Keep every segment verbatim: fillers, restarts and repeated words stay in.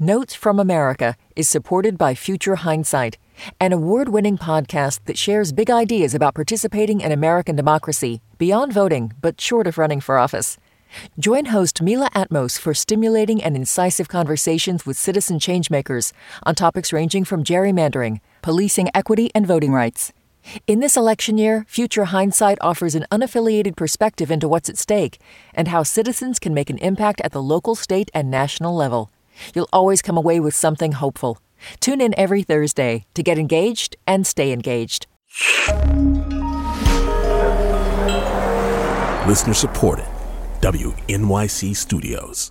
Notes from America is supported by Future Hindsight, an award-winning podcast that shares big ideas about participating in American democracy beyond voting, but short of running for office. Join host Mila Atmos for stimulating and incisive conversations with citizen changemakers on topics ranging from gerrymandering, policing equity, and voting rights. In this election year, Future Hindsight offers an unaffiliated perspective into what's at stake and how citizens can make an impact at the local, state, and national level. You'll always come away with something hopeful. Tune in every Thursday to get engaged and stay engaged. Listener supported. W N Y C Studios.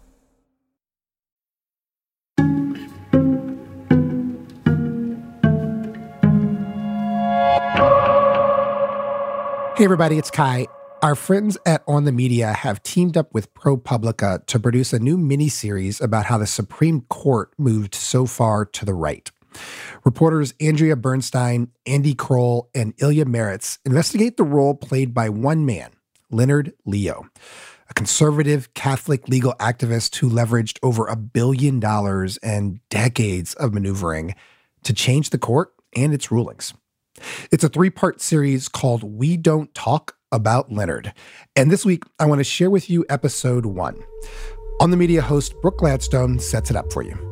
Hey everybody, it's Kai. Our friends at On the Media have teamed up with ProPublica to produce a new miniseries about how the Supreme Court moved so far to the right. Reporters Andrea Bernstein, Andy Kroll, and Ilya Meritz investigate the role played by one man, Leonard Leo, a conservative Catholic legal activist who leveraged over a billion dollars and decades of maneuvering to change the court and its rulings. It's a three-part series called We Don't Talk About Leonard. And this week, I want to share with you episode one. On the Media host Brooke Gladstone sets it up for you.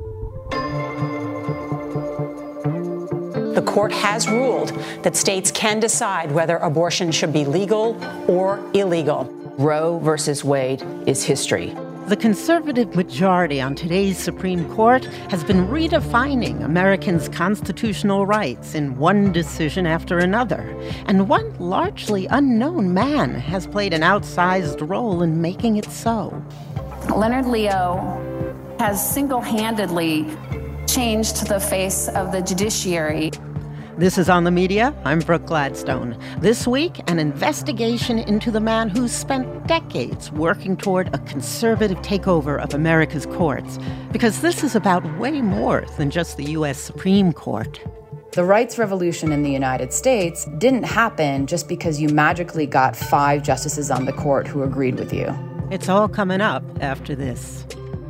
The court has ruled that states can decide whether abortion should be legal or illegal. Roe versus Wade is history. The conservative majority on today's Supreme Court has been redefining Americans' constitutional rights in one decision after another. And one largely unknown man has played an outsized role in making it so. Leonard Leo has single-handedly changed the face of the judiciary. This is On the Media. I'm Brooke Gladstone. This week, an investigation into the man who's spent decades working toward a conservative takeover of America's courts. Because this is about way more than just the U S Supreme Court. The rights revolution in the United States didn't happen just because you magically got five justices on the court who agreed with you. It's all coming up after this.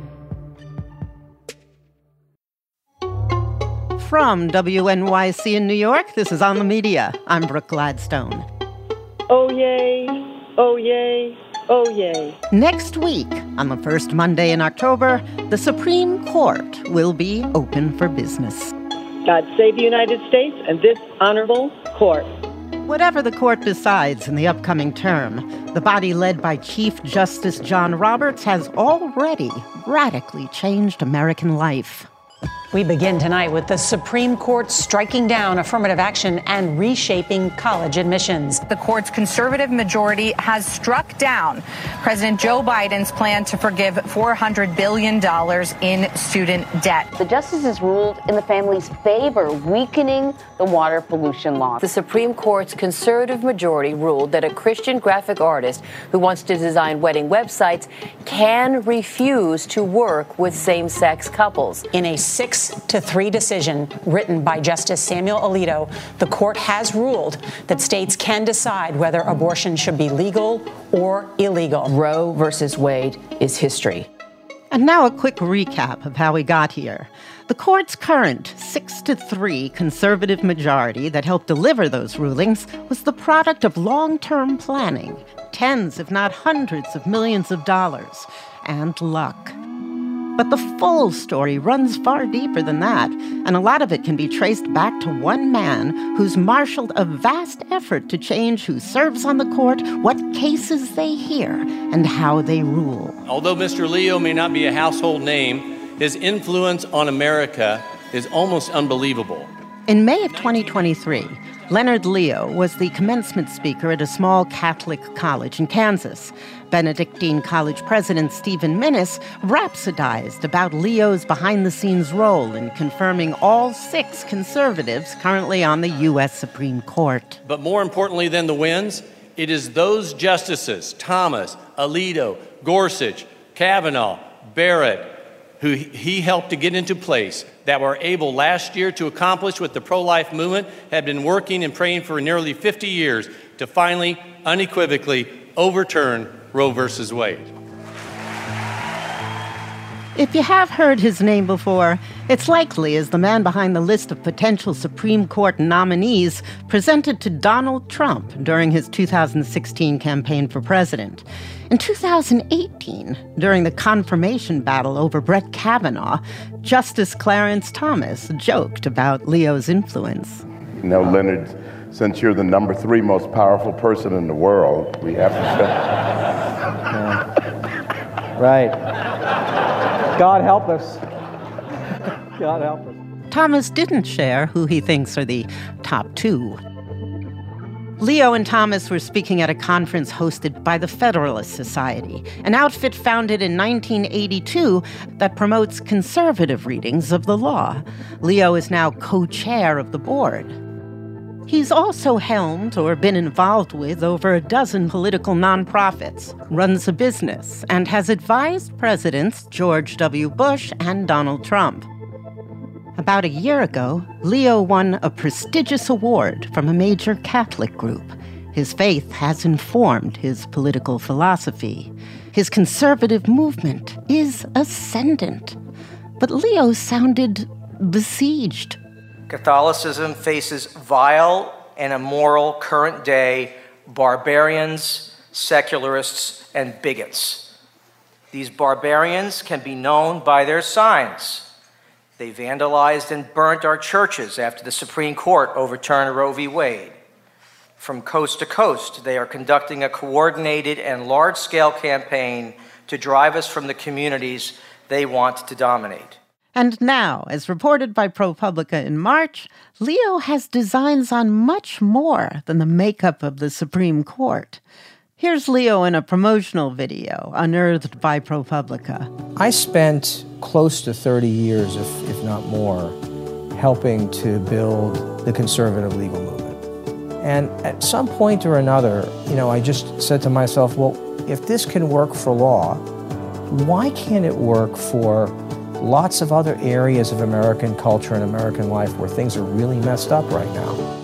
From W N Y C in New York, this is On the Media. I'm Brooke Gladstone. Oh, yay. Oh, yay. Oh, yay. Next week, on the first Monday in October, the Supreme Court will be open for business. God save the United States and this honorable court. Whatever the court decides in the upcoming term, the body led by Chief Justice John Roberts has already radically changed American life. We begin tonight with the Supreme Court striking down affirmative action and reshaping college admissions. The court's conservative majority has struck down President Joe Biden's plan to forgive four hundred billion dollars in student debt. The justices ruled in the family's favor, weakening the water pollution law. The Supreme Court's conservative majority ruled that a Christian graphic artist who wants to design wedding websites can refuse to work with same-sex couples. In a six to three decision written by Justice Samuel Alito, the court has ruled that states can decide whether abortion should be legal or illegal. Roe versus Wade is history. And now a quick recap of how we got here. The court's current six to three conservative majority that helped deliver those rulings was the product of long-term planning, tens if not hundreds of millions of dollars, and luck. But the full story runs far deeper than that, and a lot of it can be traced back to one man who's marshaled a vast effort to change who serves on the court, what cases they hear, and how they rule. Although Mister Leo may not be a household name, his influence on America is almost unbelievable. In May of twenty twenty-three, Leonard Leo was the commencement speaker at a small Catholic college in Kansas. Benedictine College President Stephen Minnis rhapsodized about Leo's behind-the-scenes role in confirming all six conservatives currently on the U S Supreme Court. But more importantly than the wins, it is those justices, Thomas, Alito, Gorsuch, Kavanaugh, Barrett, who he helped to get into place, that were able last year to accomplish what the pro-life movement had been working and praying for nearly fifty years, to finally, unequivocally overturn Roe versus Wade. If you have heard his name before, it's likely as the man behind the list of potential Supreme Court nominees presented to Donald Trump during his two thousand sixteen campaign for president. In two thousand eighteen, during the confirmation battle over Brett Kavanaugh, Justice Clarence Thomas joked about Leo's influence. You know, Leonard, since you're the number three most powerful person in the world, we have to say... Yeah. Right. God help us. God help us. Thomas didn't share who he thinks are the top two. Leo and Thomas were speaking at a conference hosted by the Federalist Society, an outfit founded in nineteen eighty-two that promotes conservative readings of the law. Leo is now co-chair of the board. He's also helmed or been involved with over a dozen political nonprofits, runs a business, and has advised Presidents George W. Bush and Donald Trump. About a year ago, Leo won a prestigious award from a major Catholic group. His faith has informed his political philosophy. His conservative movement is ascendant. But Leo sounded besieged. Catholicism faces vile and immoral current-day barbarians, secularists, and bigots. These barbarians can be known by their signs. They vandalized and burnt our churches after the Supreme Court overturned Roe v. Wade. From coast to coast, they are conducting a coordinated and large-scale campaign to drive us from the communities they want to dominate. And now, as reported by ProPublica in March, Leo has designs on much more than the makeup of the Supreme Court. Here's Leo in a promotional video unearthed by ProPublica. I spent close to thirty years, if, if not more, helping to build the conservative legal movement. And at some point or another, you know, I just said to myself, well, if this can work for law, why can't it work for lots of other areas of American culture and American life where things are really messed up right now?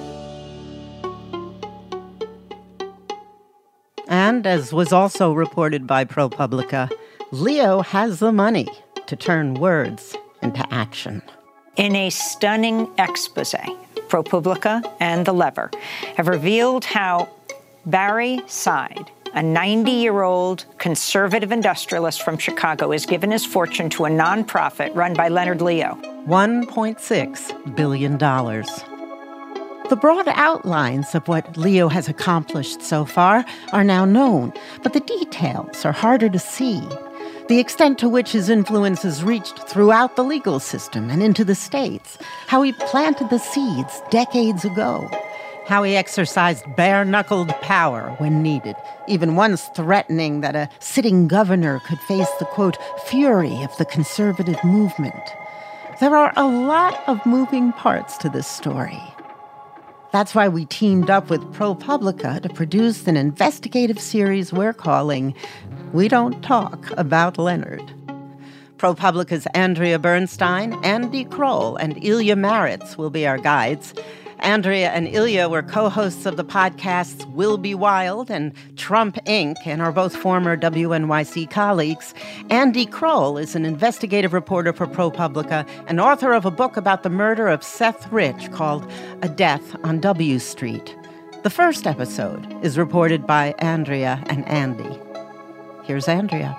And as was also reported by ProPublica, Leo has the money to turn words into action. In a stunning expose, ProPublica and The Lever have revealed how Barry Seid, a ninety-year-old conservative industrialist from Chicago, has given his fortune to a nonprofit run by Leonard Leo. one point six billion dollars. The broad outlines of what Leo has accomplished so far are now known, but the details are harder to see. The extent to which his influence has reached throughout the legal system and into the states, how he planted the seeds decades ago, how he exercised bare-knuckled power when needed, even once threatening that a sitting governor could face the, quote, fury of the conservative movement. There are a lot of moving parts to this story. That's why we teamed up with ProPublica to produce an investigative series we're calling We Don't Talk About Leonard. ProPublica's Andrea Bernstein, Andy Kroll, and Ilya Maritz will be our guides. Andrea and Ilya were co-hosts of the podcasts Will Be Wild and Trump, Incorporated and are both former W N Y C colleagues. Andy Kroll is an investigative reporter for ProPublica and author of a book about the murder of Seth Rich called A Death on W Street. The first episode is reported by Andrea and Andy. Here's Andrea.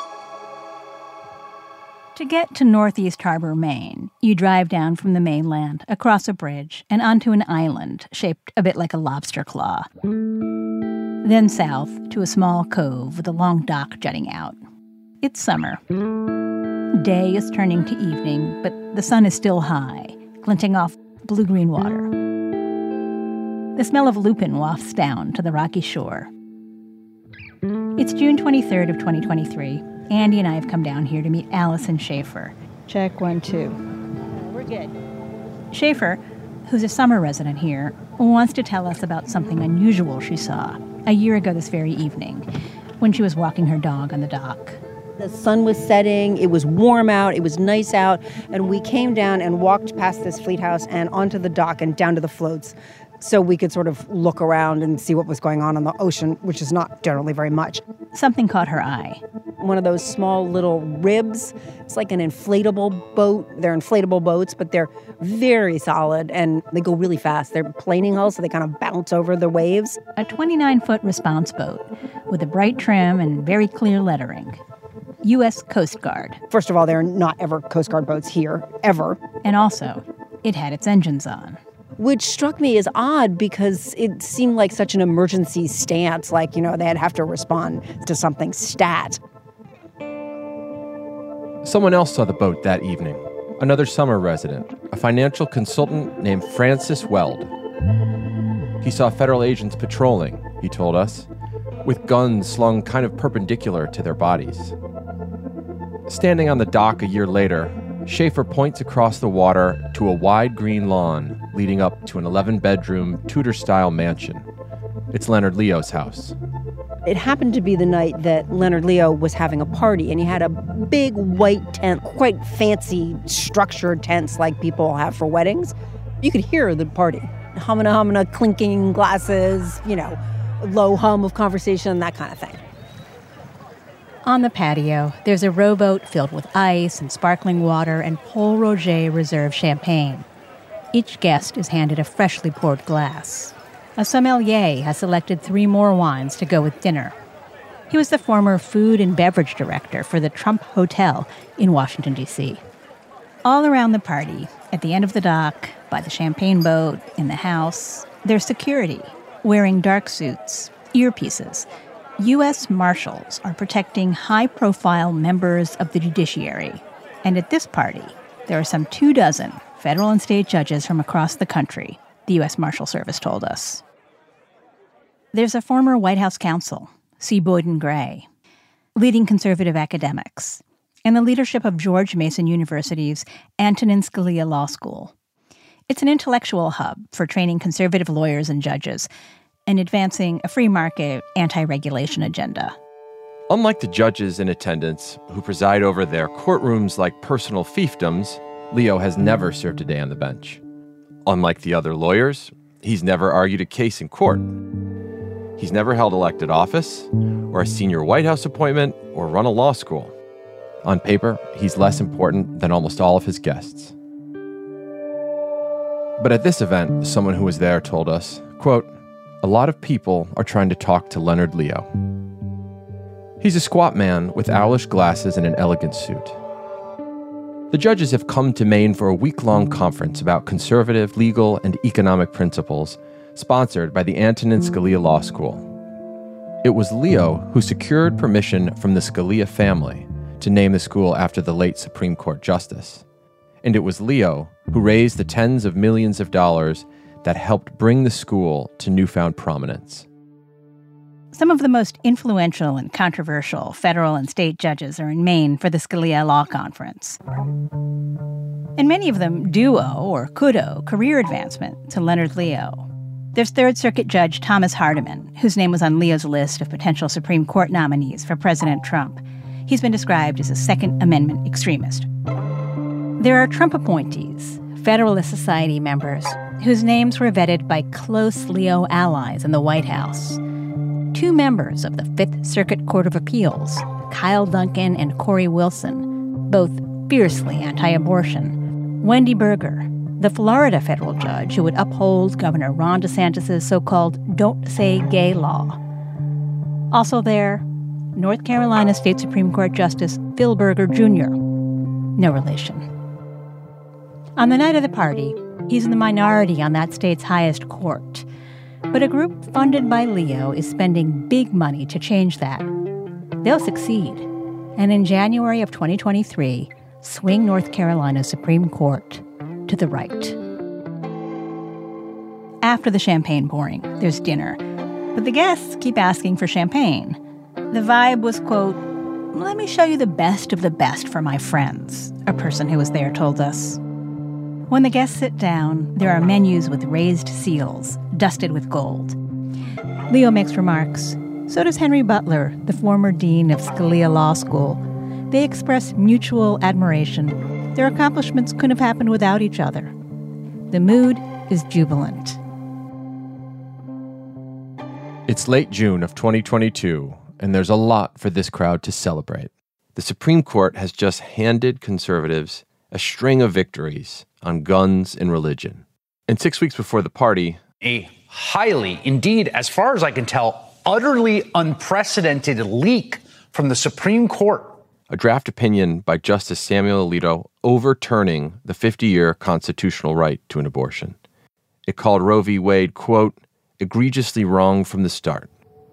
To get to Northeast Harbor, Maine, you drive down from the mainland, across a bridge, and onto an island shaped a bit like a lobster claw. Then south to a small cove with a long dock jutting out. It's summer. Day is turning to evening, but the sun is still high, glinting off blue-green water. The smell of lupin wafts down to the rocky shore. It's June twenty-third of twenty twenty-three. Andy and I have come down here to meet Allison Schaefer. Check one, two. We're good. Schaefer, who's a summer resident here, wants to tell us about something unusual she saw a year ago this very evening when she was walking her dog on the dock. The sun was setting, it was warm out, it was nice out, and we came down and walked past this fleet house and onto the dock and down to the floats. so we could sort of look around and see what was going on on the ocean, which is not generally very much. Something caught her eye. One of those small little ribs. It's like an inflatable boat. They're inflatable boats, but they're very solid, and they go really fast. They're planing hulls, so they kind of bounce over the waves. A twenty-nine-foot response boat with a bright trim and very clear lettering. U S Coast Guard. First of all, there are not ever Coast Guard boats here, ever. And also, it had its engines on. Which struck me as odd because it seemed like such an emergency stance, like, you know, they'd have to respond to something stat. Someone else saw the boat that evening. Another summer resident, a financial consultant named Francis Weld. He saw federal agents patrolling, he told us, with guns slung kind of perpendicular to their bodies. Standing on the dock a year later, Schaefer points across the water to a wide green lawn leading up to an eleven-bedroom Tudor-style mansion. It's Leonard Leo's house. It happened to be the night that Leonard Leo was having a party, and he had a big white tent, quite fancy structured tents like people have for weddings. You could hear the party. Humana, humana, clinking glasses, you know, low hum of conversation, that kind of thing. On the patio, there's a rowboat filled with ice and sparkling water and Pol Roger Reserve champagne. Each guest is handed a freshly poured glass. A sommelier has selected three more wines to go with dinner. He was the former food and beverage director for the Trump Hotel in Washington, D C All around the party, at the end of the dock, by the champagne boat, in the house, there's security, wearing dark suits, earpieces. U S Marshals are protecting high-profile members of the judiciary. And at this party, there are some two dozen federal and state judges from across the country, the U S Marshal Service told us. There's a former White House counsel, C. Boyden Gray, leading conservative academics, and the leadership of George Mason University's Antonin Scalia Law School. It's an intellectual hub for training conservative lawyers and judges and advancing a free market, anti-regulation agenda. Unlike the judges in attendance who preside over their courtrooms like personal fiefdoms, Leo has never served a day on the bench. Unlike the other lawyers, he's never argued a case in court. He's never held elected office, or a senior White House appointment, or run a law school. On paper, he's less important than almost all of his guests. But at this event, someone who was there told us, quote, "A lot of people are trying to talk to Leonard Leo." He's a squat man with owlish glasses and an elegant suit. The judges have come to Maine for a week-long conference about conservative, legal, and economic principles, sponsored by the Antonin Scalia Law School. It was Leo who secured permission from the Scalia family to name the school after the late Supreme Court justice. And it was Leo who raised the tens of millions of dollars that helped bring the school to newfound prominence. Some of the most influential and controversial federal and state judges are in Maine for the Scalia Law Conference. And many of them do owe or could owe career advancement to Leonard Leo. There's Third Circuit Judge Thomas Hardiman, whose name was on Leo's list of potential Supreme Court nominees for President Trump. He's been described as a Second Amendment extremist. There are Trump appointees, Federalist Society members, whose names were vetted by close Leo allies in the White House. Two members of the Fifth Circuit Court of Appeals, Kyle Duncan and Corey Wilson, both fiercely anti-abortion. Wendy Berger, the Florida federal judge who would uphold Governor Ron DeSantis' so-called Don't Say Gay law. Also there, North Carolina State Supreme Court Justice Phil Berger Junior No relation. On the night of the party, he's in the minority on that state's highest court. But a group funded by Leo is spending big money to change that. They'll succeed. And in January of twenty twenty-three, swing North Carolina's Supreme Court to the right. After the champagne pouring, there's dinner. But the guests keep asking for champagne. The vibe was, quote, "Let me show you the best of the best for my friends," a person who was there told us. When the guests sit down, there are menus with raised seals, dusted with gold. Leo makes remarks. So does Henry Butler, the former dean of Scalia Law School. They express mutual admiration. Their accomplishments couldn't have happened without each other. The mood is jubilant. It's late June of twenty twenty-two, and there's a lot for this crowd to celebrate. The Supreme Court has just handed conservatives a string of victories on guns and religion. And six weeks before the party, a highly, indeed, as far as I can tell, utterly unprecedented leak from the Supreme Court. A draft opinion by Justice Samuel Alito overturning the fifty-year constitutional right to an abortion. It called Roe v. Wade, quote, egregiously wrong from the start.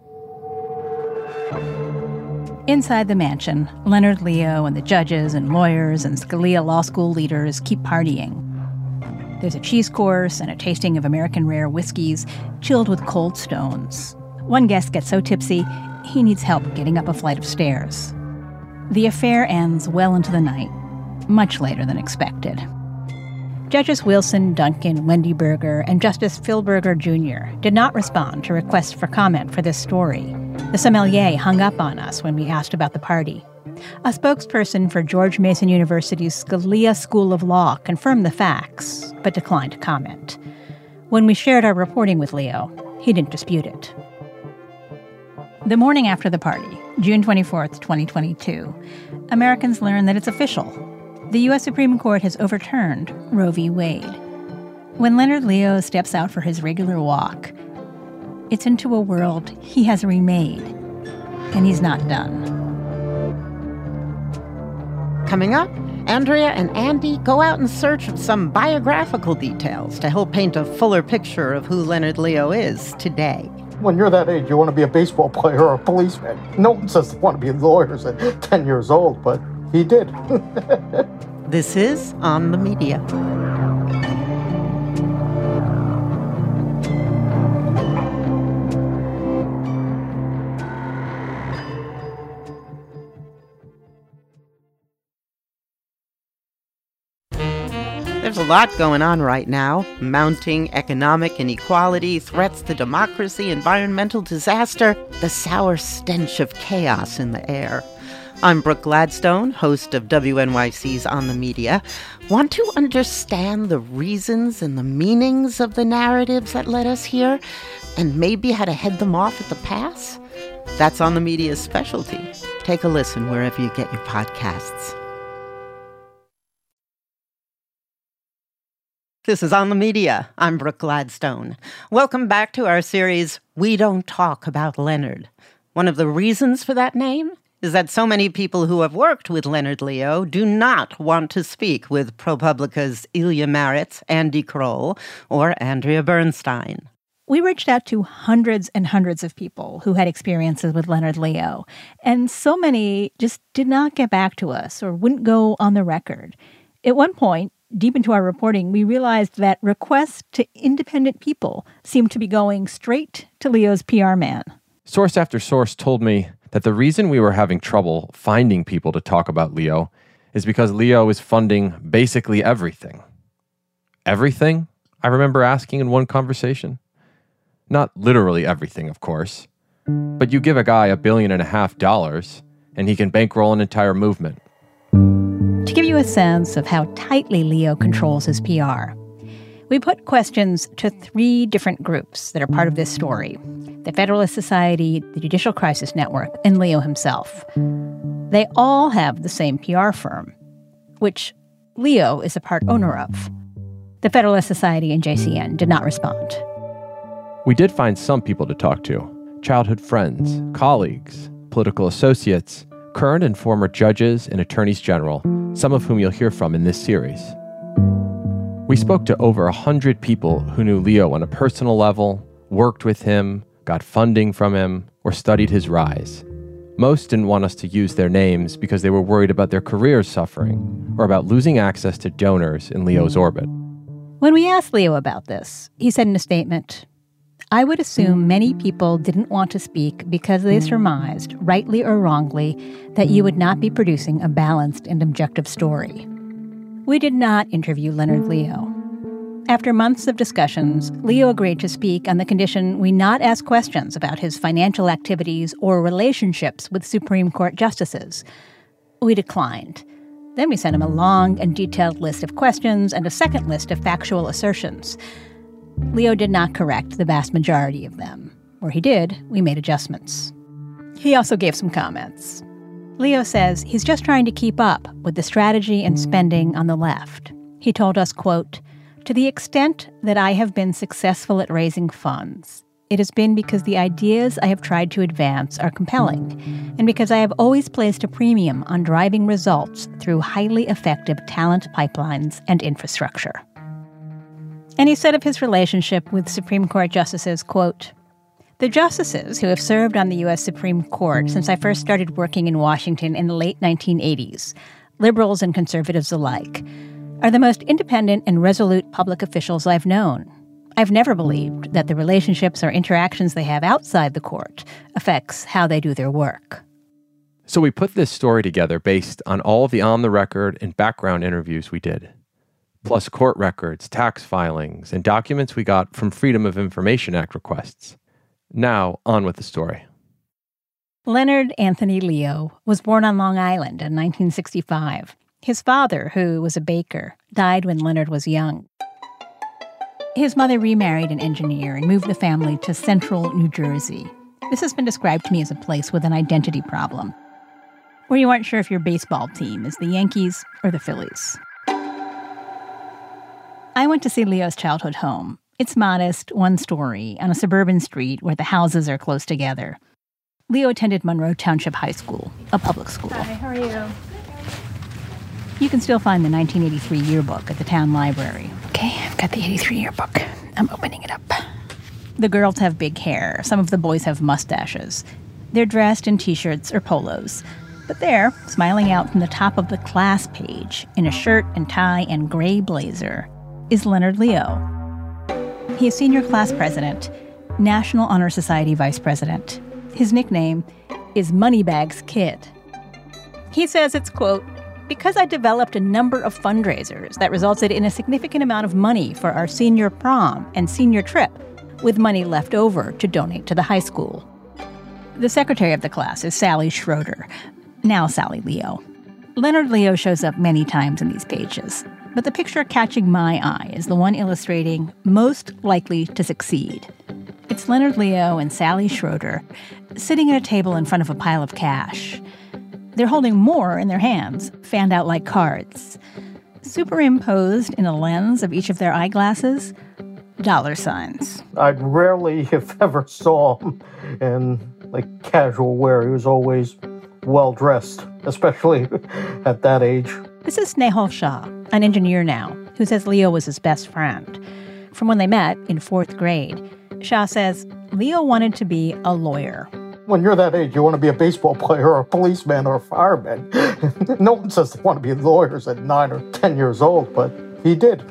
Inside the mansion, Leonard Leo and the judges and lawyers and Scalia Law School leaders keep partying. There's a cheese course and a tasting of American rare whiskeys, chilled with cold stones. One guest gets so tipsy, he needs help getting up a flight of stairs. The affair ends well into the night, much later than expected. Judges Wilson, Duncan, Wendy Berger, and Justice Phil Berger Junior did not respond to requests for comment for this story. The sommelier hung up on us when we asked about the party. A spokesperson for George Mason University's Scalia School of Law confirmed the facts, but declined to comment. When we shared our reporting with Leo, he didn't dispute it. The morning after the party, June twenty-fourth, twenty twenty-two, Americans learn that it's official. The U S Supreme Court has overturned Roe v. Wade. When Leonard Leo steps out for his regular walk, it's into a world he has remade, and he's not done. Coming up, Andrea and Andy go out in search of some biographical details to help paint a fuller picture of who Leonard Leo is today. When you're that age, you want to be a baseball player or a policeman. No one says they want to be lawyers at ten years old, but he did. This is On the Media. There's a lot going on right now. Mounting economic inequality, threats to democracy, environmental disaster, the sour stench of chaos in the air. I'm Brooke Gladstone, host of W N Y C's On the Media. Want to understand the reasons and the meanings of the narratives that led us here, and maybe how to head them off at the pass? That's On the Media's specialty. Take a listen wherever you get your podcasts. This is On the Media. I'm Brooke Gladstone. Welcome back to our series, We Don't Talk About Leonard. One of the reasons for that name is that so many people who have worked with Leonard Leo do not want to speak with ProPublica's Ilya Marritz, Andy Kroll, or Andrea Bernstein. We reached out to hundreds and hundreds of people who had experiences with Leonard Leo, and so many just did not get back to us or wouldn't go on the record. At one point, deep into our reporting, we realized that requests to independent people seemed to be going straight to Leo's P R man. Source after source told me that the reason we were having trouble finding people to talk about Leo is because Leo is funding basically everything. Everything? I remember asking in one conversation. Not literally everything, of course. But you give a guy a billion and a half dollars, and he can bankroll an entire movement. To give you a sense of how tightly Leo controls his P R, we put questions to three different groups that are part of this story: the Federalist Society, the Judicial Crisis Network, and Leo himself. They all have the same P R firm, which Leo is a part owner of. The Federalist Society and J C N did not respond. We did find some people to talk to: childhood friends, colleagues, political associates, current and former judges and attorneys general, some of whom you'll hear from in this series. We spoke to over one hundred people who knew Leo on a personal level, worked with him, got funding from him, or studied his rise. Most didn't want us to use their names because they were worried about their careers suffering or about losing access to donors in Leo's orbit. When we asked Leo about this, he said in a statement, "I would assume many people didn't want to speak because they surmised, rightly or wrongly, that you would not be producing a balanced and objective story." We did not interview Leonard Leo. After months of discussions, Leo agreed to speak on the condition we not ask questions about his financial activities or relationships with Supreme Court justices. We declined. Then we sent him a long and detailed list of questions and a second list of factual assertions. Leo did not correct the vast majority of them. Where he did, we made adjustments. He also gave some comments. Leo says he's just trying to keep up with the strategy and spending on the left. He told us, quote, "To the extent that I have been successful at raising funds, it has been because the ideas I have tried to advance are compelling, and because I have always placed a premium on driving results through highly effective talent pipelines and infrastructure." And he said of his relationship with Supreme Court justices, quote, "The justices who have served on the U S Supreme Court since I first started working in Washington in the late nineteen eighties, liberals and conservatives alike, are the most independent and resolute public officials I've known. I've never believed that the relationships or interactions they have outside the court affects how they do their work." So we put this story together based on all of the on-the-record and background interviews we did, plus court records, tax filings, and documents we got from Freedom of Information Act requests. Now, on with the story. Leonard Anthony Leo was born on Long Island in nineteen sixty-five. His father, who was a baker, died when Leonard was young. His mother remarried an engineer and moved the family to central New Jersey. This has been described to me as a place with an identity problem, where you aren't sure if your baseball team is the Yankees or the Phillies. I went to see Leo's childhood home. It's modest, one story, on a suburban street where the houses are close together. Leo attended Monroe Township High School, a public school. Hi, how are you? You can still find the nineteen eighty-three yearbook at the town library. Okay, I've got the eighty-three yearbook. I'm opening it up. The girls have big hair. Some of the boys have mustaches. They're dressed in t-shirts or polos. But there, smiling out from the top of the class page, in a shirt and tie and gray blazer, is Leonard Leo. He is senior class president, National Honor Society vice president. His nickname is Moneybags Kid. He says it's, quote, "Because I developed a number of fundraisers that resulted in a significant amount of money for our senior prom and senior trip, with money left over to donate to the high school." The secretary of the class is Sally Schroeder, now Sally Leo. Leonard Leo shows up many times in these pages, but the picture catching my eye is the one illustrating most likely to succeed. It's Leonard Leo and Sally Schroeder sitting at a table in front of a pile of cash. They're holding more in their hands, fanned out like cards. Superimposed in a lens of each of their eyeglasses, dollar signs. I rarely, if ever, saw him in like casual wear. He was always well dressed, especially at that age. This is Snehal Shah, an engineer now, who says Leo was his best friend. From when they met in fourth grade, Shah says Leo wanted to be a lawyer. When you're that age, you want to be a baseball player or a policeman or a fireman. No one says they want to be lawyers at nine or ten years old, but he did.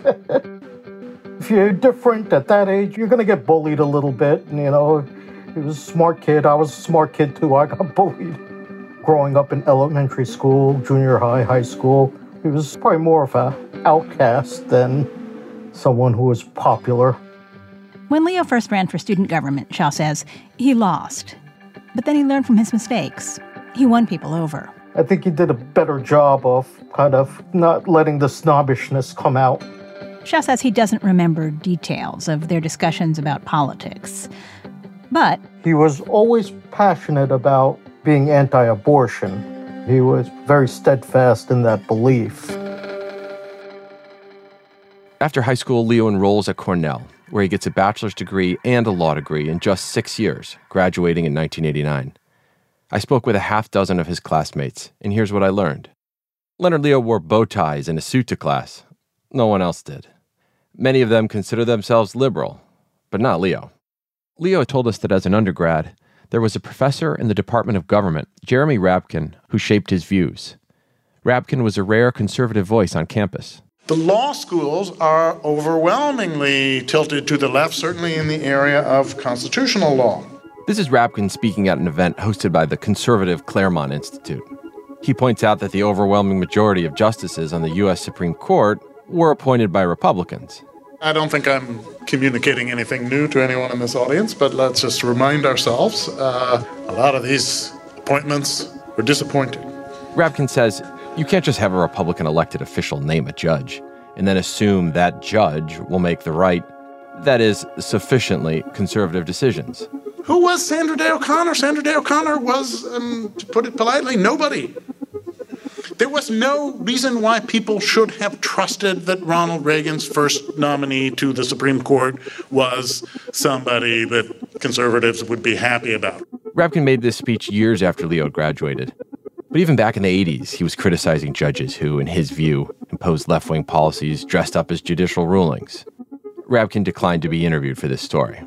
If you're different at that age, you're going to get bullied a little bit. And, you know, he was a smart kid. I was a smart kid, too. I got bullied. Growing up in elementary school, junior high, high school, he was probably more of an outcast than someone who was popular. When Leo first ran for student government, Shah says, he lost. But then he learned from his mistakes. He won people over. I think he did a better job of kind of not letting the snobbishness come out. Shah says he doesn't remember details of their discussions about politics. But he was always passionate about being anti-abortion. He was very steadfast in that belief. After high school, Leo enrolls at Cornell, where he gets a bachelor's degree and a law degree in just six years, graduating in nineteen eighty-nine. I spoke with a half dozen of his classmates, and here's what I learned. Leonard Leo wore bow ties and a suit to class. No one else did. Many of them consider themselves liberal, but not Leo. Leo told us that as an undergrad, there was a professor in the Department of Government, Jeremy Rabkin, who shaped his views. Rabkin was a rare conservative voice on campus. The law schools are overwhelmingly tilted to the left, certainly in the area of constitutional law. This is Rabkin speaking at an event hosted by the conservative Claremont Institute. He points out that the overwhelming majority of justices on the U S Supreme Court were appointed by Republicans. I don't think I'm communicating anything new to anyone in this audience, but let's just remind ourselves, uh, a lot of these appointments were disappointing. Rabkin says, you can't just have a Republican elected official name a judge and then assume that judge will make the right, That is, sufficiently conservative decisions. Who was Sandra Day O'Connor? Sandra Day O'Connor was, um, to put it politely, nobody. There was no reason why people should have trusted that Ronald Reagan's first nominee to the Supreme Court was somebody that conservatives would be happy about. Rabkin made this speech years after Leo graduated. But even back in the eighties, he was criticizing judges who, in his view, imposed left-wing policies dressed up as judicial rulings. Rabkin declined to be interviewed for this story.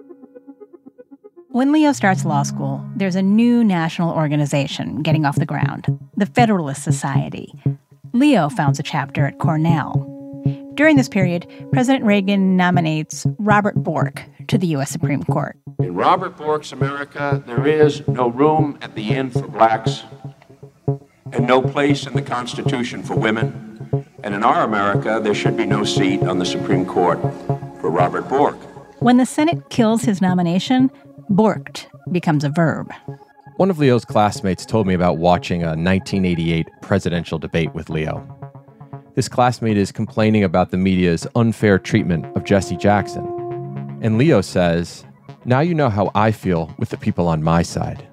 When Leo starts law school, there's a new national organization getting off the ground, the Federalist Society. Leo founds a chapter at Cornell. During this period, President Reagan nominates Robert Bork to the U S Supreme Court. In Robert Bork's America, there is no room at the inn for blacks and no place in the Constitution for women. And in our America, there should be no seat on the Supreme Court for Robert Bork. When the Senate kills his nomination, borked becomes a verb. One of Leo's classmates told me about watching a nineteen eighty-eight presidential debate with Leo. This classmate is complaining about the media's unfair treatment of Jesse Jackson. And Leo says, "Now you know how I feel with the people on my side."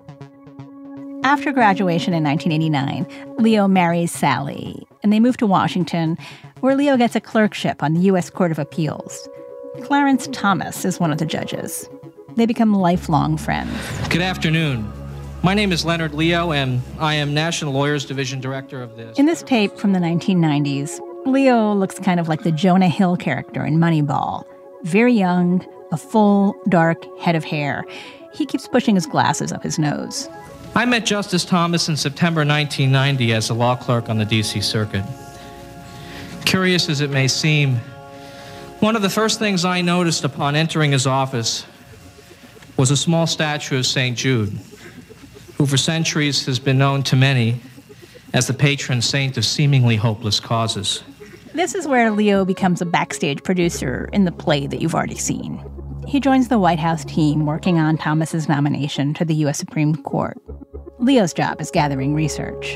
After graduation in nineteen eighty-nine, Leo marries Sally, and they move to Washington, where Leo gets a clerkship on the U S Court of Appeals. Clarence Thomas is one of the judges. They become lifelong friends. Good afternoon. My name is Leonard Leo, and I am National Lawyers Division Director of this. In this tape from the nineteen nineties, Leo looks kind of like the Jonah Hill character in Moneyball. Very young, a full, dark head of hair. He keeps pushing his glasses up his nose. I met Justice Thomas in September nineteen ninety as a law clerk on the D C Circuit. Curious as it may seem, one of the first things I noticed upon entering his office was a small statue of Saint Jude, who for centuries has been known to many as the patron saint of seemingly hopeless causes. This is where Leo becomes a backstage producer in the play that you've already seen. He joins the White House team working on Thomas's nomination to the U S Supreme Court. Leo's job is gathering research.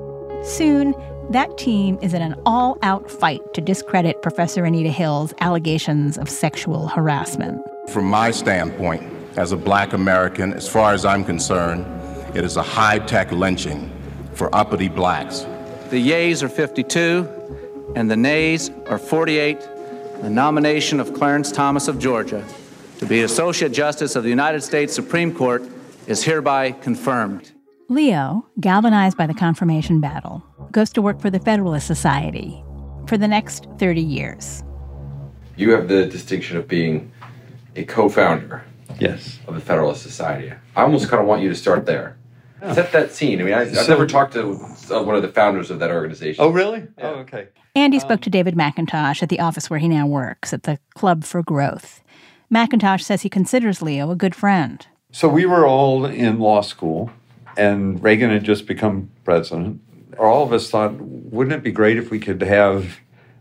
Soon, that team is in an all-out fight to discredit Professor Anita Hill's allegations of sexual harassment. From my standpoint, as a black American, as far as I'm concerned, it is a high-tech lynching for uppity blacks. The yeas are fifty-two, and the nays are forty-eight. The nomination of Clarence Thomas of Georgia to be Associate Justice of the United States Supreme Court is hereby confirmed. Leo, galvanized by the confirmation battle, goes to work for the Federalist Society for the next thirty years. You have the distinction of being a co-founder. Yes. Of the Federalist Society. I almost kind of want you to start there. Yeah. Set that scene. I mean, I, I've so, never talked to uh, one of the founders of that organization. Oh, really? Yeah. Oh, okay. Andy spoke to David McIntosh at the office where he now works, at the Club for Growth. McIntosh says he considers Leo a good friend. So we were all in law school, and Reagan had just become president. All of us thought, wouldn't it be great if we could have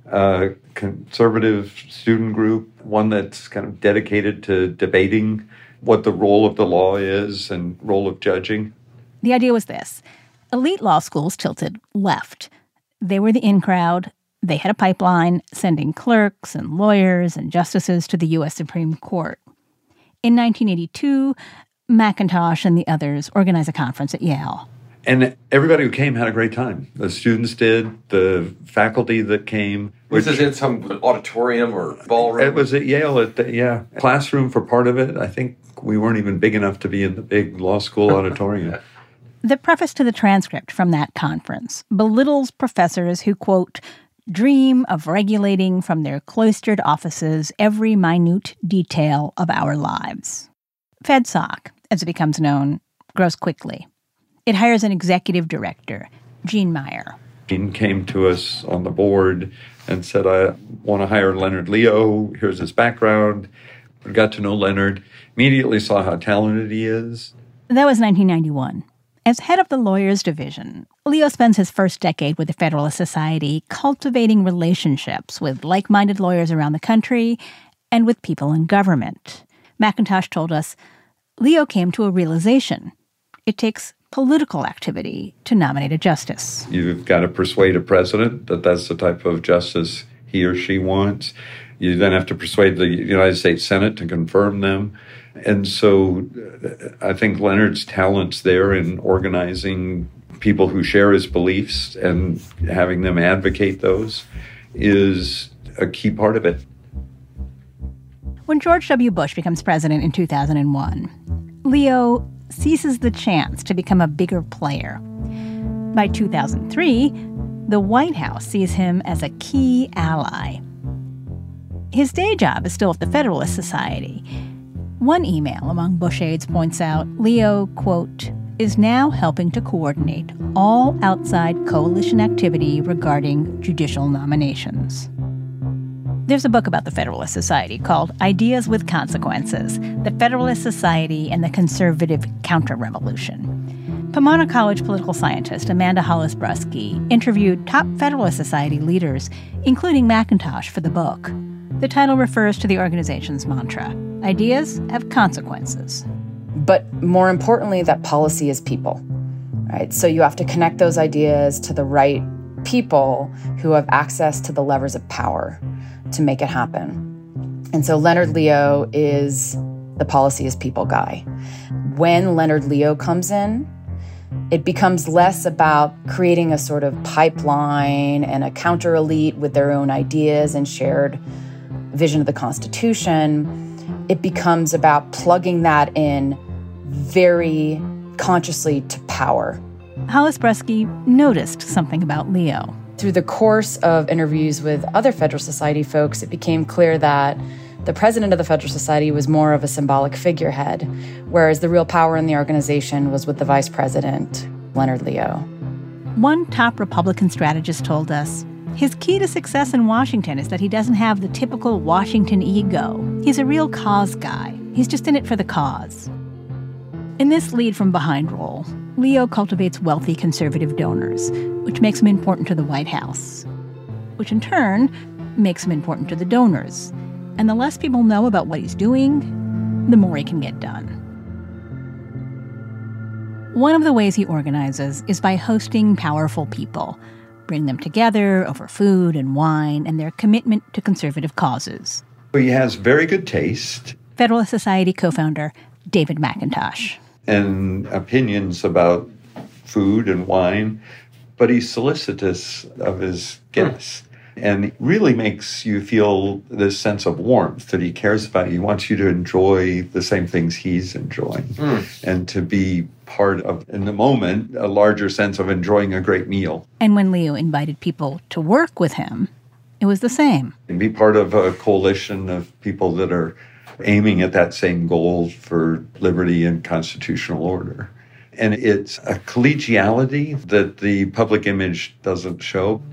a conservative student group, one that's kind of dedicated to debating what the role of the law is and role of judging? The idea was this. Elite law schools tilted left. They were the in crowd. They had a pipeline sending clerks and lawyers and justices to the U S Supreme Court. In nineteen eighty-two, McIntosh and the others organized a conference at Yale. And everybody who came had a great time. The students did, the faculty that came. Was this in some auditorium or ballroom? It was at Yale, at the, yeah, classroom for part of it. I think we weren't even big enough to be in the big law school auditorium. The preface to the transcript from that conference belittles professors who, quote, dream of regulating from their cloistered offices every minute detail of our lives. FedSoc, as it becomes known, grows quickly. It hires an executive director, Gene Meyer. Gene came to us on the board and said, I want to hire Leonard Leo. Here's his background. We got to know Leonard, immediately saw how talented he is. That was nineteen ninety-one. As head of the Lawyers Division, Leo spends his first decade with the Federalist Society cultivating relationships with like-minded lawyers around the country and with people in government. McIntosh told us, Leo came to a realization. It takes political activity to nominate a justice. You've got to persuade a president that that's the type of justice he or she wants. You then have to persuade the United States Senate to confirm them. And so I think Leonard's talents there in organizing people who share his beliefs and having them advocate those is a key part of it. When George W. Bush becomes president in two thousand one, Leo seizes the chance to become a bigger player. By two thousand three, the White House sees him as a key ally. His day job is still at the Federalist Society. One email among Bush aides points out Leo, quote, is now helping to coordinate all outside coalition activity regarding judicial nominations. There's a book about the Federalist Society called Ideas with Consequences, The Federalist Society and the Conservative Counter-Revolution. Pomona College political scientist Amanda Hollis Brusky interviewed top Federalist Society leaders, including McIntosh, for the book. The title refers to the organization's mantra, ideas have consequences. But more importantly, that policy is people, right? So you have to connect those ideas to the right people who have access to the levers of power to make it happen. And so Leonard Leo is the policy is people guy. When Leonard Leo comes in, it becomes less about creating a sort of pipeline and a counter elite with their own ideas and shared vision of the Constitution. It becomes about plugging that in very consciously to power. Hollis Brusky noticed something about Leo. Through the course of interviews with other Federalist Society folks, it became clear that the president of the Federalist Society was more of a symbolic figurehead, whereas the real power in the organization was with the vice president, Leonard Leo. One top Republican strategist told us, his key to success in Washington is that he doesn't have the typical Washington ego. He's a real cause guy. He's just in it for the cause. In this lead from behind role, Leo cultivates wealthy conservative donors, which makes him important to the White House, which in turn makes him important to the donors. And the less people know about what he's doing, the more he can get done. One of the ways he organizes is by hosting powerful people, bring them together over food and wine and their commitment to conservative causes. He has very good taste. Federalist Society co-founder David McIntosh. And opinions about food and wine, but he's solicitous of his guests. And it really makes you feel this sense of warmth that he cares about you. He wants you to enjoy the same things he's enjoying mm. and to be part of, in the moment, a larger sense of enjoying a great meal. And when Leo invited people to work with him, it was the same. And be part of a coalition of people that are aiming at that same goal for liberty and constitutional order. And it's a collegiality that the public image doesn't show.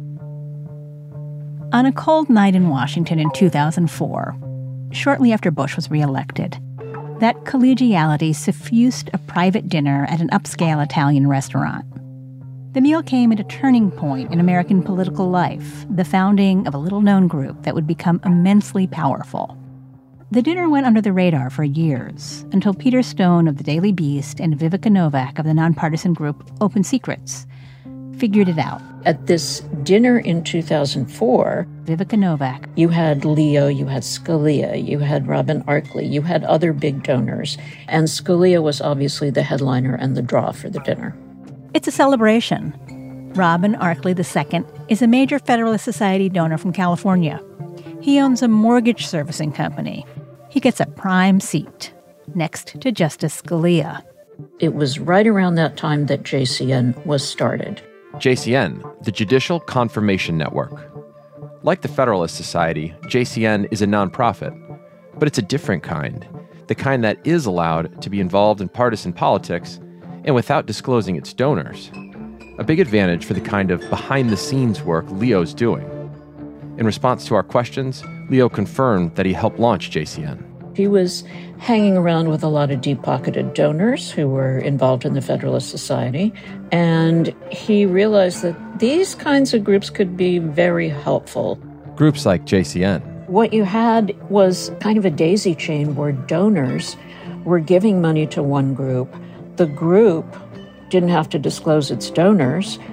On a cold night in Washington in two thousand four, shortly after Bush was reelected, that collegiality suffused a private dinner at an upscale Italian restaurant. The meal came at a turning point in American political life, the founding of a little-known group that would become immensely powerful. The dinner went under the radar for years, until Peter Stone of the Daily Beast and Vivica Novak of the nonpartisan group Open Secrets figured it out. At this dinner in two thousand four, Vivica Novak, you had Leo, you had Scalia, you had Robin Arkley, you had other big donors, and Scalia was obviously the headliner and the draw for the dinner. It's a celebration. Robin Arkley the Second is a major Federalist Society donor from California. He owns a mortgage servicing company. He gets a prime seat next to Justice Scalia. It was right around that time that J C N was started. J C N, the Judicial Confirmation Network. Like the Federalist Society, J C N is a nonprofit, but it's a different kind, the kind that is allowed to be involved in partisan politics and without disclosing its donors. A big advantage for the kind of behind-the-scenes work Leo's doing. In response to our questions, Leo confirmed that he helped launch J C N. He was hanging around with a lot of deep-pocketed donors who were involved in the Federalist Society, and he realized that these kinds of groups could be very helpful. Groups like J C N. What you had was kind of a daisy chain where donors were giving money to one group. The group didn't have to disclose its donors,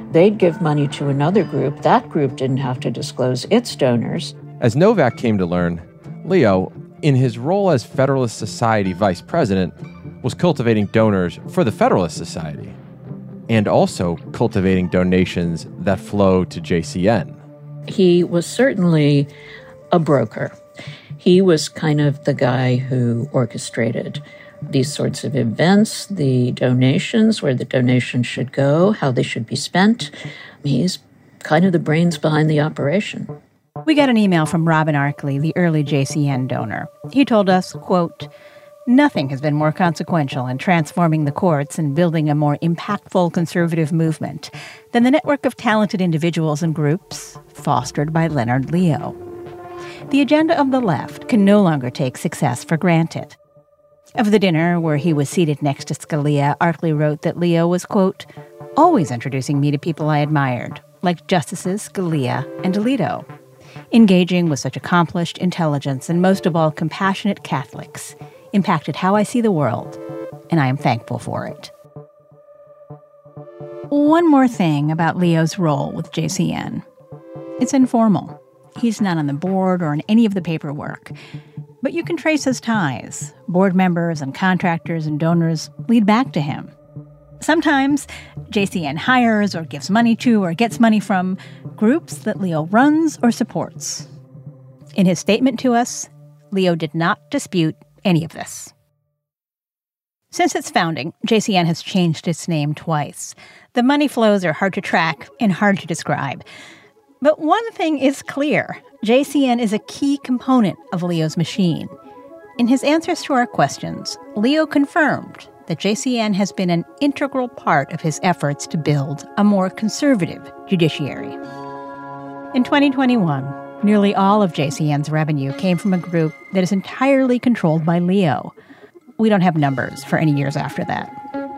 They'd give money to another group. That group didn't have to disclose its donors. As Novak came to learn, Leo, in his role as Federalist Society vice president, was cultivating donors for the Federalist Society and also cultivating donations that flow to J C N. He was certainly a broker. He was kind of the guy who orchestrated these sorts of events, the donations, where the donations should go, how they should be spent. He's kind of the brains behind the operation. We got an email from Robin Arkley, the early J C N donor. He told us, quote, "Nothing has been more consequential in transforming the courts and building a more impactful conservative movement than the network of talented individuals and groups fostered by Leonard Leo. The agenda of the left can no longer take success for granted." Of the dinner, where he was seated next to Scalia, Arkley wrote that Leo was, quote, "always introducing me to people I admired, like Justices Scalia and Alito, engaging with such accomplished intelligence and most of all compassionate Catholics, impacted how I see the world, and I am thankful for it." One more thing about Leo's role with J C N. It's informal. He's not on the board or in any of the paperwork. But you can trace his ties. Board members and contractors and donors lead back to him. Sometimes J C N hires or gives money to or gets money from groups that Leo runs or supports. In his statement to us, Leo did not dispute any of this. Since its founding, J C N has changed its name twice. The money flows are hard to track and hard to describe. But one thing is clear. J C N is a key component of Leo's machine. In his answers to our questions, Leo confirmed that J C N has been an integral part of his efforts to build a more conservative judiciary. In twenty twenty-one, nearly all of J C N's revenue came from a group that is entirely controlled by Leo. We don't have numbers for any years after that.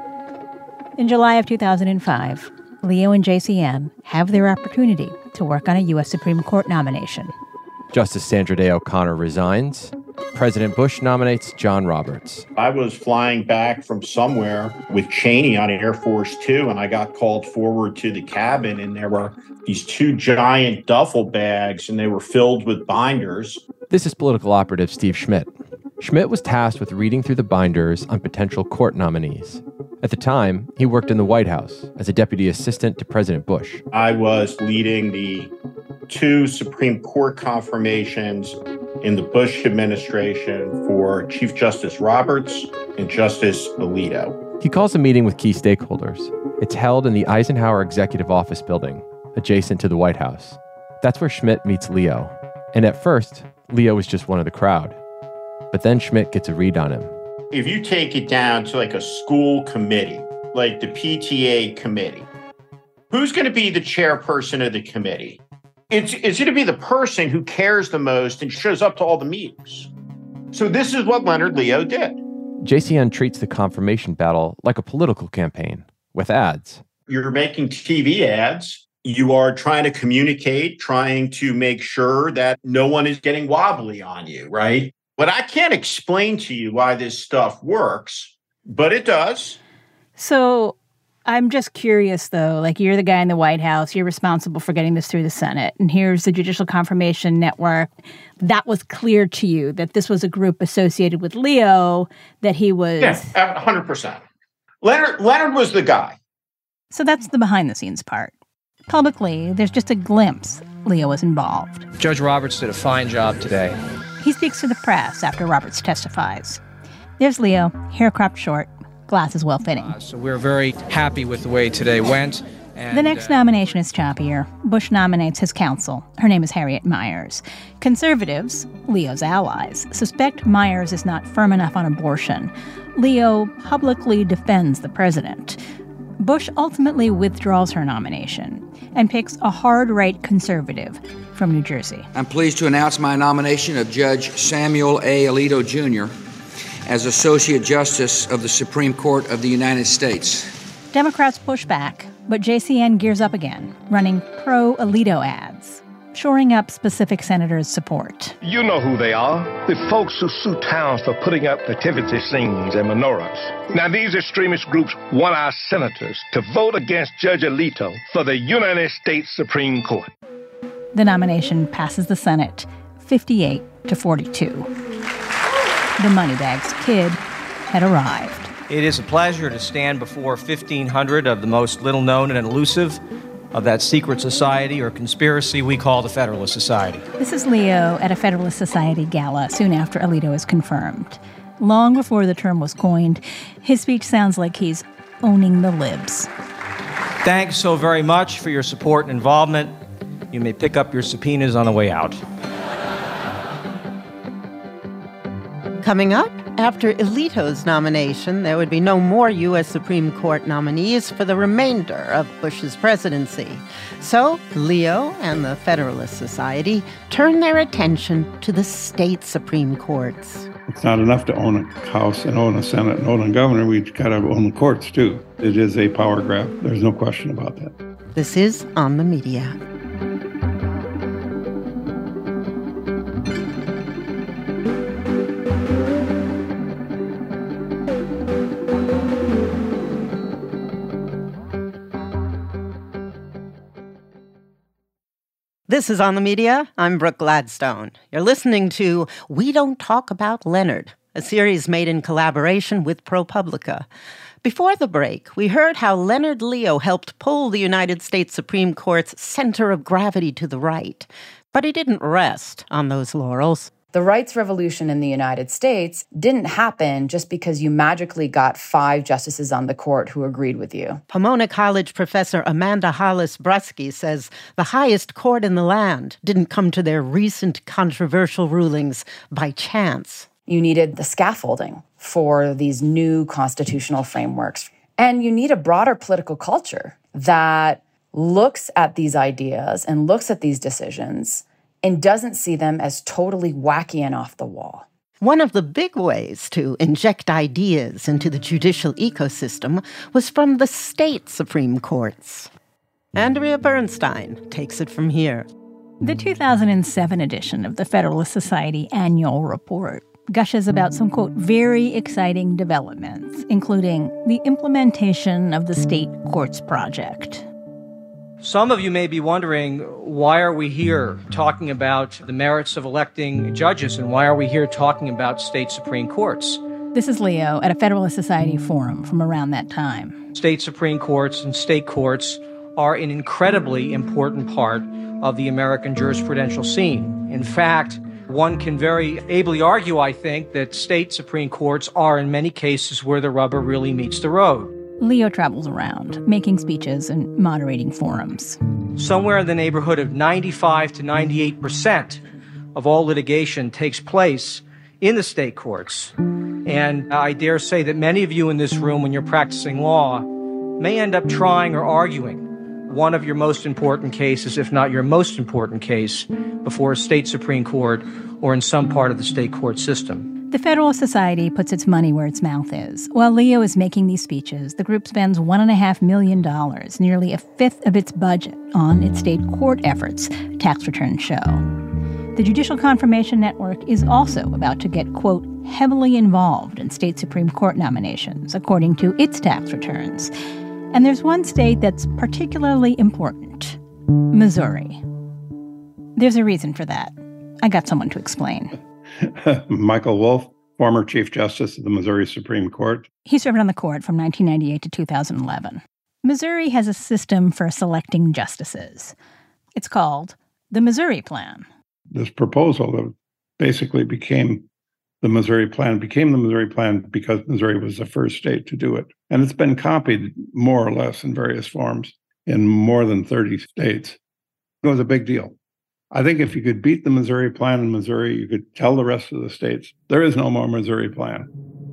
In July of two thousand five, Leo and J C N have their opportunity to work on a U S Supreme Court nomination. Justice Sandra Day O'Connor resigns. President Bush nominates John Roberts. I was flying back from somewhere with Cheney on Air Force Two, and I got called forward to the cabin, and there were these two giant duffel bags, and they were filled with binders. This is political operative Steve Schmidt. Schmidt was tasked with reading through the binders on potential court nominees. At the time, he worked in the White House as a deputy assistant to President Bush. I was leading the two Supreme Court confirmations in the Bush administration for Chief Justice Roberts and Justice Alito. He calls a meeting with key stakeholders. It's held in the Eisenhower Executive Office building, adjacent to the White House. That's where Schmidt meets Leo. And at first, Leo was just one of the crowd. But then Schmidt gets a read on him. If you take it down to like a school committee, like the P T A committee, who's going to be the chairperson of the committee? It's, it's going to be the person who cares the most and shows up to all the meetings. So this is what Leonard Leo did. J C N treats the confirmation battle like a political campaign, with ads. You're making T V ads. You are trying to communicate, trying to make sure that no one is getting wobbly on you, right? But I can't explain to you why this stuff works, but it does. So I'm just curious, though, like you're the guy in the White House, you're responsible for getting this through the Senate, and here's the Judicial Confirmation Network. That was clear to you that this was a group associated with Leo, that he was... Yeah, one hundred percent. Leonard, Leonard was the guy. So that's the behind-the-scenes part. Publicly, there's just a glimpse Leo was involved. Judge Roberts did a fine job today. He speaks to the press after Roberts testifies. There's Leo, hair cropped short, glasses well-fitting. Uh, so we're very happy with the way today went. And, the next uh, nomination is choppier. Bush nominates his counsel. Her name is Harriet Miers. Conservatives, Leo's allies, suspect Miers is not firm enough on abortion. Leo publicly defends the president. Bush ultimately withdraws her nomination and picks a hard-right conservative from New Jersey. I'm pleased to announce my nomination of Judge Samuel A. Alito, Junior as Associate Justice of the Supreme Court of the United States. Democrats push back, but J C N gears up again, running pro-Alito ads. shoring up specific senators' support. You know who they are, the folks who sue towns for putting up nativity scenes and menorahs. Now, these extremist groups want our senators to vote against Judge Alito for the United States Supreme Court. The nomination passes the Senate fifty-eight to forty-two. The Moneybags Kid had arrived. It is a pleasure to stand before fifteen hundred of the most little-known and elusive of that secret society or conspiracy we call the Federalist Society. This is Leo at a Federalist Society gala soon after Alito was confirmed. Long before the term was coined, his speech sounds like he's owning the libs. Thanks so very much for your support and involvement. You may pick up your subpoenas on the way out. Coming up, after Alito's nomination, there would be no more U S Supreme Court nominees for the remainder of Bush's presidency. So Leo and the Federalist Society turned their attention to the state Supreme Courts. It's not enough to own a House and own a Senate and own a governor. We've got to own the courts, too. It is a power grab. There's no question about that. This is On the Media. This is On the Media. I'm Brooke Gladstone. You're listening to We Don't Talk About Leonard, a series made in collaboration with ProPublica. Before the break, we heard how Leonard Leo helped pull the United States Supreme Court's center of gravity to the right. But he didn't rest on those laurels. The rights revolution in the United States didn't happen just because you magically got five justices on the court who agreed with you. Pomona College professor Amanda Hollis-Brusky says the highest court in the land didn't come to their recent controversial rulings by chance. You needed the scaffolding for these new constitutional frameworks. And you need a broader political culture that looks at these ideas and looks at these decisions and doesn't see them as totally wacky and off the wall. One of the big ways to inject ideas into the judicial ecosystem was from the state Supreme Courts. Andrea Bernstein takes it from here. The two thousand seven edition of the Federalist Society Annual Report gushes about some, quote, very exciting developments, including the implementation of the State Courts Project. Some of you may be wondering, why are we here talking about the merits of electing judges, and why are we here talking about state Supreme Courts? This is Leo at a Federalist Society forum from around that time. State Supreme Courts and state courts are an incredibly important part of the American jurisprudential scene. In fact, one can very ably argue, I think, that state Supreme Courts are in many cases where the rubber really meets the road. Leo travels around, making speeches and moderating forums. Somewhere in the neighborhood of ninety-five to ninety-eight percent of all litigation takes place in the state courts. And I dare say that many of you in this room, when you're practicing law, may end up trying or arguing one of your most important cases, if not your most important case, before a state Supreme Court or in some part of the state court system. The Federalist Society puts its money where its mouth is. While Leo is making these speeches, the group spends one point five million dollars, nearly a fifth of its budget, on its state court efforts, tax returns show. The Judicial Confirmation Network is also about to get, quote, heavily involved in state Supreme Court nominations, according to its tax returns. And there's one state that's particularly important, Missouri. There's a reason for that. I got someone to explain. Michael Wolff, former Chief Justice of the Missouri Supreme Court. He served on the court from nineteen ninety-eight to two thousand eleven. Missouri has a system for selecting justices. It's called the Missouri Plan. This proposal that basically became the Missouri Plan, became the Missouri Plan because Missouri was the first state to do it. And it's been copied more or less in various forms in more than thirty states. It was a big deal. I think if you could beat the Missouri Plan in Missouri, you could tell the rest of the states, there is no more Missouri Plan.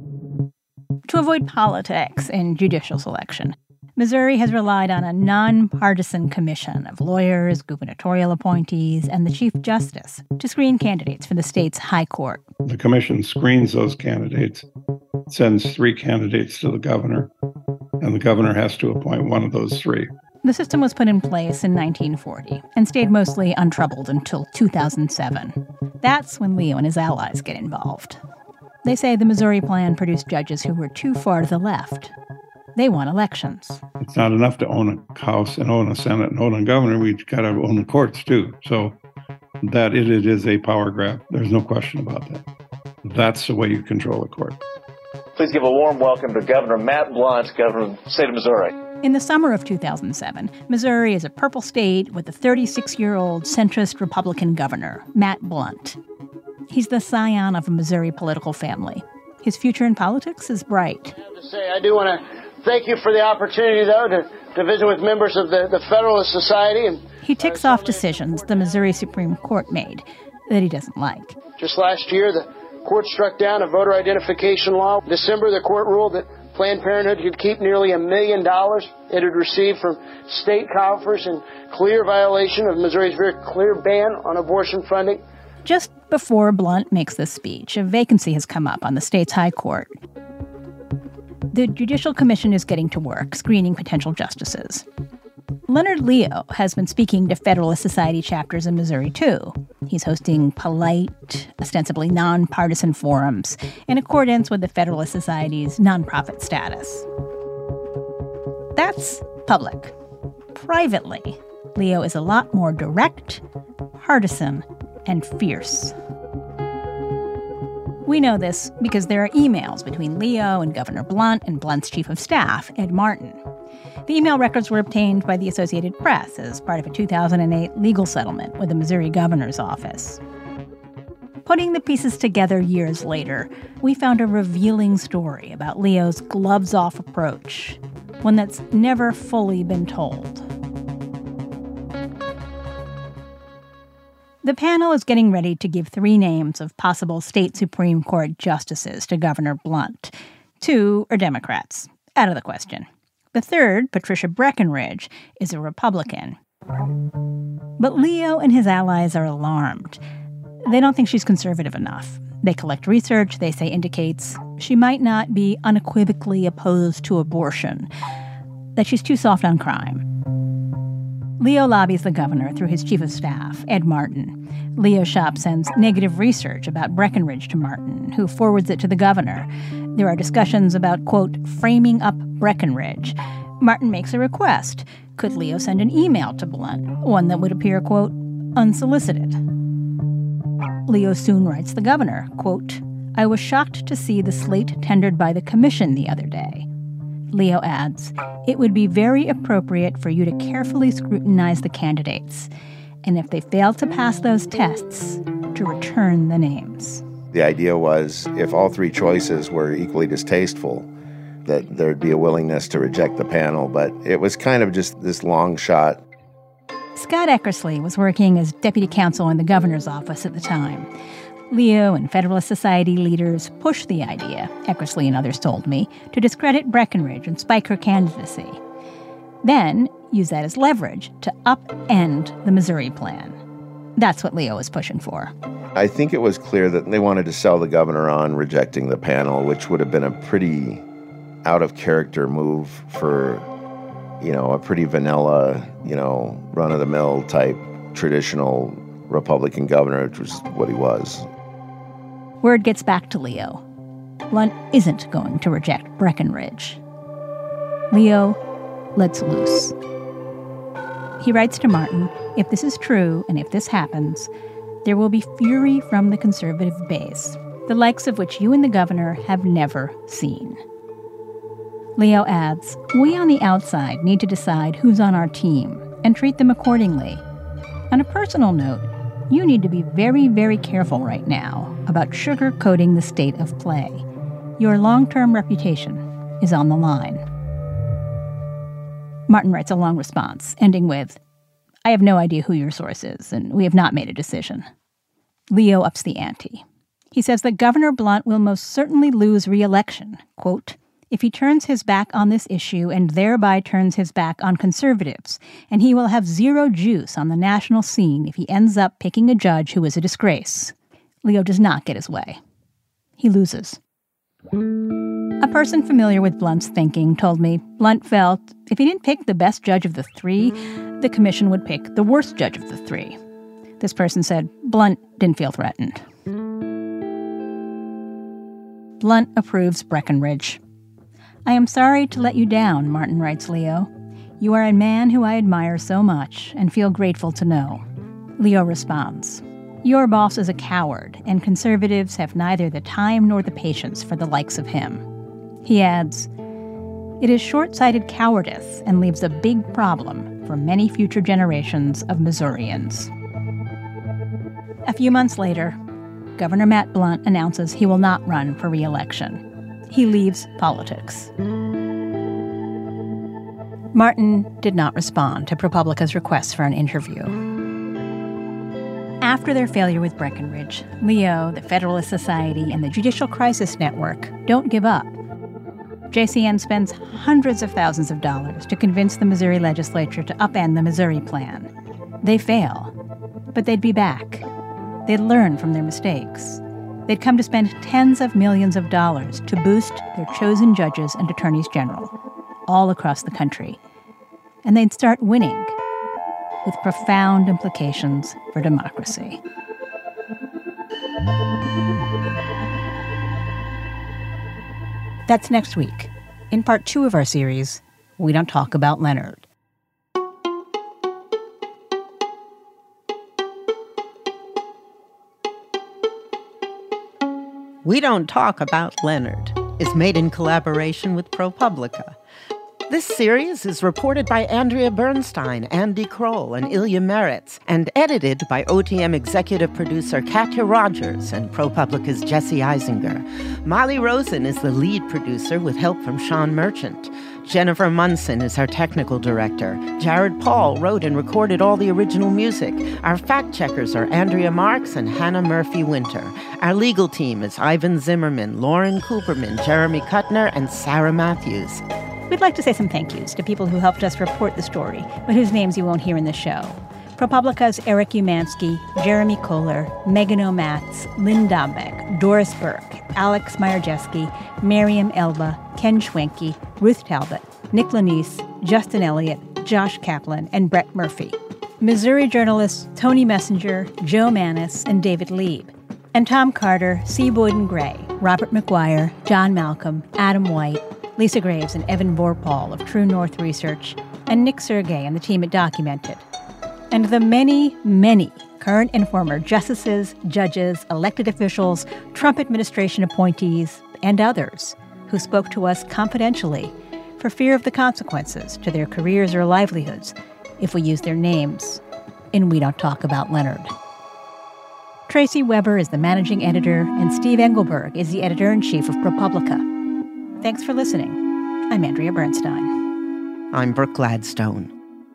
To avoid politics in judicial selection, Missouri has relied on a nonpartisan commission of lawyers, gubernatorial appointees, and the Chief Justice to screen candidates for the state's high court. The commission screens those candidates, sends three candidates to the governor, and the governor has to appoint one of those three. The system was put in place in nineteen forty and stayed mostly untroubled until two thousand seven. That's when Leo and his allies get involved. They say the Missouri Plan produced judges who were too far to the left. They won elections. It's not enough to own a House and own a Senate and own a governor. We've got to own the courts, too. So that it, it is a power grab. There's no question about that. That's the way you control a court. Please give a warm welcome to Governor Matt Blunt, Governor of the state of Missouri. In the summer of two thousand seven, Missouri is a purple state with a thirty-six-year-old centrist Republican governor, Matt Blunt. He's the scion of a Missouri political family. His future in politics is bright. I have to say, I do want to thank you for the opportunity, though, to, to visit with members of the, the Federalist Society. And he ticks off decisions the Missouri Supreme Court made that he doesn't like. Just last year, the court struck down a voter identification law. In December, the court ruled that Planned Parenthood could keep nearly a million dollars it had received from state coffers in clear violation of Missouri's very clear ban on abortion funding. Just before Blunt makes this speech, a vacancy has come up on the state's high court. The Judicial Commission is getting to work, screening potential justices. Leonard Leo has been speaking to Federalist Society chapters in Missouri, too. He's hosting polite, ostensibly nonpartisan forums in accordance with the Federalist Society's nonprofit status. That's public. Privately, Leo is a lot more direct, partisan, and fierce. We know this because there are emails between Leo and Governor Blunt and Blunt's chief of staff, Ed Martin. The email records were obtained by the Associated Press as part of a two thousand eight legal settlement with the Missouri governor's office. Putting the pieces together years later, we found a revealing story about Leo's gloves-off approach, one that's never fully been told. The panel is getting ready to give three names of possible state Supreme Court justices to Governor Blunt. Two are Democrats, out of the question. The third, Patricia Breckinridge, is a Republican. But Leo and his allies are alarmed. They don't think she's conservative enough. They collect research they say indicates she might not be unequivocally opposed to abortion, that she's too soft on crime. Leo lobbies the governor through his chief of staff, Ed Martin. Leo Shop sends negative research about Breckinridge to Martin, who forwards it to the governor. There are discussions about, quote, framing up Breckinridge. Martin makes a request. Could Leo send an email to Blunt, one that would appear, quote, unsolicited? Leo soon writes the governor, quote, I was shocked to see the slate tendered by the commission the other day. Leo adds, it would be very appropriate for you to carefully scrutinize the candidates, and if they fail to pass those tests, to return the names. The idea was if all three choices were equally distasteful, that there'd be a willingness to reject the panel, but it was kind of just this long shot. Scott Eckersley was working as deputy counsel in the governor's office at the time. Leo and Federalist Society leaders pushed the idea, Eckersley and others told me, to discredit Breckinridge and spike her candidacy. Then use that as leverage to upend the Missouri Plan. That's what Leo was pushing for. I think it was clear that they wanted to sell the governor on rejecting the panel, which would have been a pretty out-of-character move for, you know, a pretty vanilla, you know, run-of-the-mill type traditional Republican governor, which was what he was. Word gets back to Leo. Blunt isn't going to reject Breckinridge. Leo lets loose. He writes to Martin, if this is true and if this happens, there will be fury from the conservative base, the likes of which you and the governor have never seen. Leo adds, we on the outside need to decide who's on our team and treat them accordingly. On a personal note, you need to be very, very careful right now about sugarcoating the state of play. Your long-term reputation is on the line. Martin writes a long response, ending with, I have no idea who your source is, and we have not made a decision. Leo ups the ante. He says that Governor Blunt will most certainly lose re-election, quote, if he turns his back on this issue and thereby turns his back on conservatives, and he will have zero juice on the national scene if he ends up picking a judge who is a disgrace. Leo does not get his way. He loses. A person familiar with Blunt's thinking told me Blunt felt If he didn't pick the best judge of the three, the commission would pick the worst judge of the three. This person said Blunt didn't feel threatened. Blunt approves Breckinridge. I am sorry to let you down, Martin writes Leo. You are a man who I admire so much and feel grateful to know. Leo responds, your boss is a coward, and conservatives have neither the time nor the patience for the likes of him. He adds, it is short-sighted cowardice and leaves a big problem for many future generations of Missourians. A few months later, Governor Matt Blunt announces he will not run for re-election. He leaves politics. Martin did not respond to ProPublica's request for an interview. After their failure with Breckinridge, Leo, the Federalist Society, and the Judicial Crisis Network don't give up. J C N spends hundreds of thousands of dollars to convince the Missouri legislature to upend the Missouri Plan. They fail, but they'd be back. They'd learn from their mistakes. They'd come to spend tens of millions of dollars to boost their chosen judges and attorneys general all across the country. And they'd start winning, with profound implications for democracy. That's next week, in part two of our series, We Don't Talk About Leonard. We Don't Talk About Leonard is made in collaboration with ProPublica. This series is reported by Andrea Bernstein, Andy Kroll, and Ilya Meritz, and edited by O T M executive producer Katya Rogers and ProPublica's Jesse Eisinger. Molly Rosen is the lead producer with help from Sean Merchant. Jennifer Munson is our technical director. Jared Paul wrote and recorded all the original music. Our fact-checkers are Andrea Marks and Hannah Murphy-Winter. Our legal team is Ivan Zimmerman, Lauren Cooperman, Jeremy Kuttner, and Sarah Matthews. We'd like to say some thank yous to people who helped us report the story, but whose names you won't hear in the show. ProPublica's Eric Umansky, Jeremy Kohler, Megan O'Matz, Lynn Dombeck, Doris Burke, Alex Myerjeski, Miriam Elba, Ken Schwenke, Ruth Talbot, Nick Lanise, Justin Elliott, Josh Kaplan, and Brett Murphy. Missouri journalists Tony Messenger, Joe Manis, and David Lieb. And Tom Carter, C. Boyden Gray, Robert McGuire, John Malcolm, Adam White, Lisa Graves and Evan Vorpahl of True North Research, and Nick Sergey and the team at Documented. And the many, many current and former justices, judges, elected officials, Trump administration appointees, and others who spoke to us confidentially for fear of the consequences to their careers or livelihoods if we use their names and We Don't Talk About Leonard. Tracy Weber is the managing editor, and Steve Engelberg is the editor-in-chief of ProPublica. Thanks for listening. I'm Andrea Bernstein. I'm Brooke Gladstone.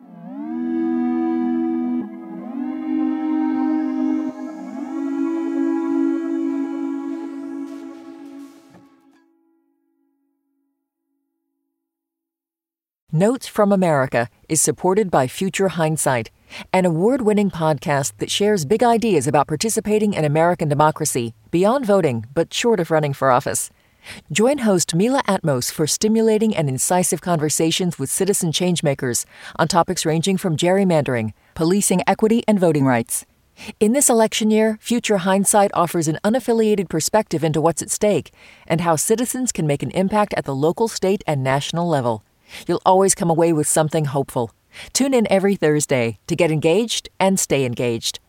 Notes from America is supported by Future Hindsight, an award-winning podcast that shares big ideas about participating in American democracy beyond voting, but short of running for office. Join host Mila Atmos for stimulating and incisive conversations with citizen changemakers on topics ranging from gerrymandering, policing equity, and voting rights. In this election year, Future Hindsight offers an unaffiliated perspective into what's at stake and how citizens can make an impact at the local, state, and national level. You'll always come away with something hopeful. Tune in every Thursday to get engaged and stay engaged.